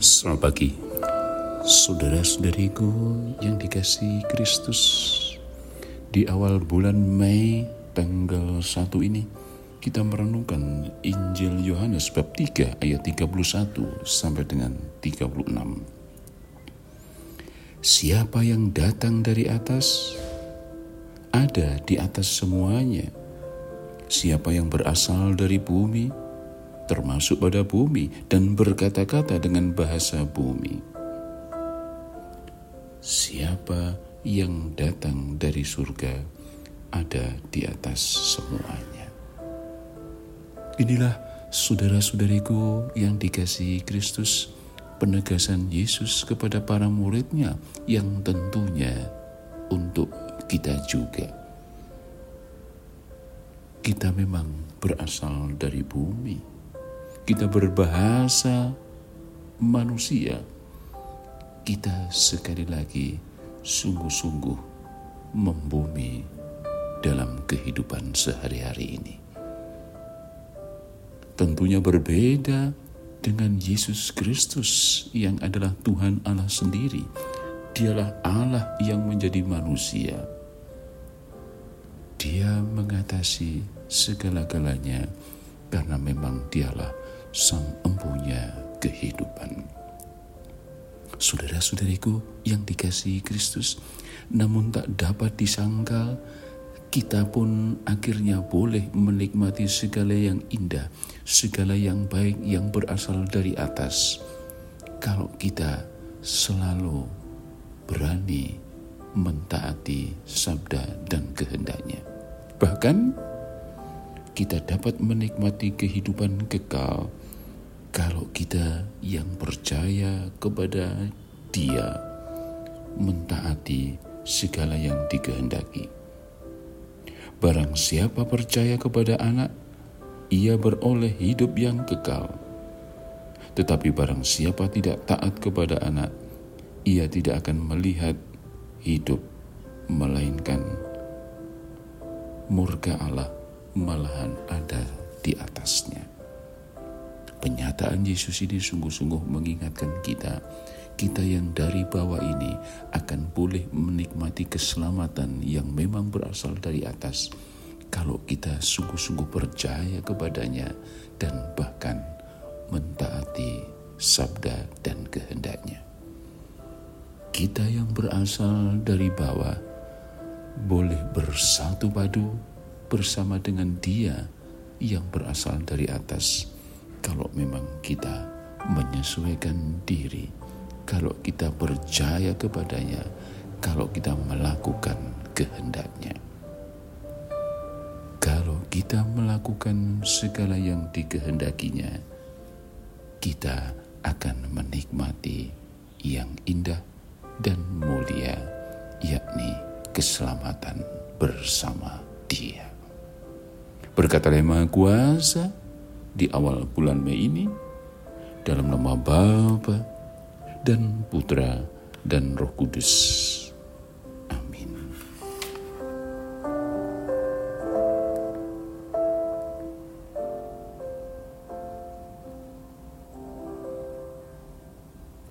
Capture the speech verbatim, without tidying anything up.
Selamat pagi, saudara-saudariku yang dikasihi Kristus. Di awal bulan Mei tanggal satu ini kita merenungkan Injil Yohanes bab tiga ayat tiga puluh satu sampai dengan tiga puluh enam. Siapa yang datang dari atas ada di atas semuanya. Siapa yang berasal dari bumi termasuk pada bumi dan berkata-kata dengan bahasa bumi. Siapa yang datang dari surga ada di atas semuanya. Inilah saudara-saudariku yang dikasihi Kristus, penegasan Yesus kepada para muridnya yang tentunya untuk kita juga. Kita memang berasal dari bumi. Kita berbahasa manusia. Kita sekali lagi sungguh-sungguh membumi dalam kehidupan sehari-hari ini. Tentunya berbeda dengan Yesus Kristus yang adalah Tuhan Allah sendiri. Dialah Allah yang menjadi manusia. Dia mengatasi segala-galanya karena memang dialah sang empunya kehidupan. Saudara-saudariku yang dikasihi Kristus, namun tak dapat disangkal kita pun akhirnya boleh menikmati segala yang indah, segala yang baik yang berasal dari atas, kalau kita selalu berani mentaati sabda dan kehendaknya. Bahkan kita dapat menikmati kehidupan kekal kalau kita yang percaya kepada Dia mentaati segala yang dikehendaki. Barang siapa percaya kepada Anak, ia beroleh hidup yang kekal. Tetapi barang siapa tidak taat kepada Anak, ia tidak akan melihat hidup, melainkan murka Allah malahan ada di atasnya. Penyataan Yesus ini sungguh-sungguh mengingatkan kita, kita yang dari bawah ini akan boleh menikmati keselamatan yang memang berasal dari atas, kalau kita sungguh-sungguh percaya kepadanya dan bahkan mentaati sabda dan kehendaknya. Kita yang berasal dari bawah boleh bersatu padu bersama dengan Dia yang berasal dari atas, kalau memang kita menyesuaikan diri, kalau kita percaya kepadanya, kalau kita melakukan kehendaknya. Kalau kita melakukan segala yang dikehendakinya, kita akan menikmati yang indah dan mulia, yakni keselamatan bersama Dia. Berkata Yang Maha Kuasa, di awal bulan Mei ini, dalam nama Bapa dan Putra dan Roh Kudus.